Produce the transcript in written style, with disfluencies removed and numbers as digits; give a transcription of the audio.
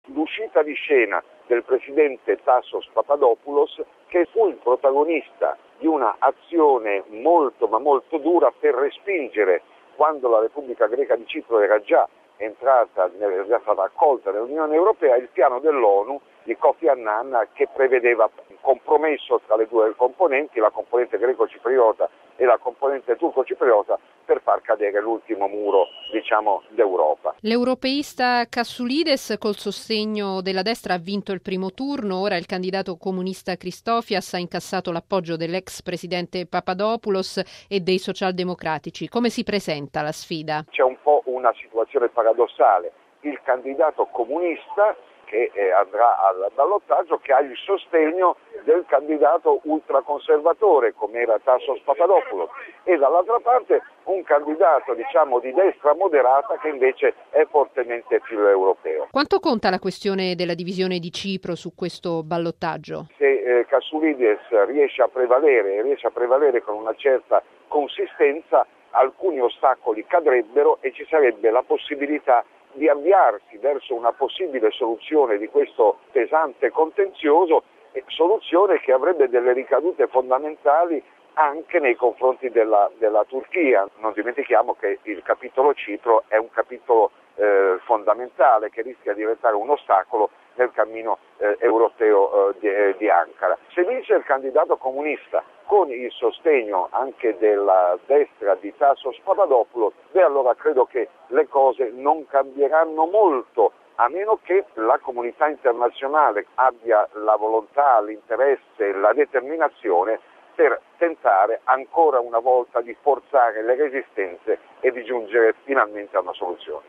l'uscita di scena del presidente Tassos Papadopoulos, che fu il protagonista di una azione molto ma molto dura per respingere, quando la Repubblica Greca di Cipro era già stata accolta nell'Unione Europea, il piano dell'ONU di Kofi Annan, che prevedeva un compromesso tra le due componenti, la componente greco-cipriota e la componente turco-cipriota, per far cadere l'ultimo muro, d'Europa. L'europeista Kasoulides, col sostegno della destra, ha vinto il primo turno. Ora il candidato comunista Christofias ha incassato l'appoggio dell'ex presidente Papadopoulos e dei socialdemocratici. Come si presenta la sfida? C'è un po' una situazione paradossale. Il candidato comunista che andrà al ballottaggio, che ha il sostegno del candidato ultraconservatore come era Tassos Papadopoulos, e dall'altra parte un candidato di destra moderata che invece è fortemente più europeo. Quanto conta la questione della divisione di Cipro su questo ballottaggio? Se Kasoulides riesce a prevalere con una certa consistenza, alcuni ostacoli cadrebbero e ci sarebbe la possibilità di avviarsi verso una possibile soluzione di questo pesante contenzioso, soluzione che avrebbe delle ricadute fondamentali anche nei confronti della Turchia. Non dimentichiamo che il capitolo Cipro è un capitolo fondamentale che rischia di diventare un ostacolo nel cammino europeo di Ankara. Se vince il candidato comunista con il sostegno anche della destra di Tassos Papadopoulos, allora credo che le cose non cambieranno molto, a meno che la comunità internazionale abbia la volontà, l'interesse, la determinazione per tentare ancora una volta di forzare le resistenze e di giungere finalmente a una soluzione.